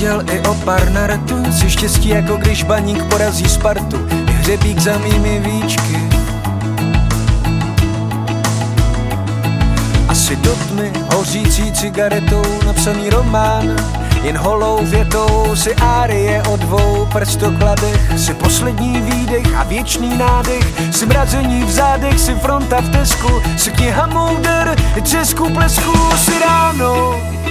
věděl i o Parnartu, si štěstí jako když Baník porazí Spartu, i hřebík za mými víčky. Asi do tmy hořící cigaretou napsaný román, jen holou větou si árie o dvou prstokladech, si poslední výdech a věčný nádech, si mrazení v zádech, si fronta v Tesku, si kniha Mouder, i Českou plesku, si ráno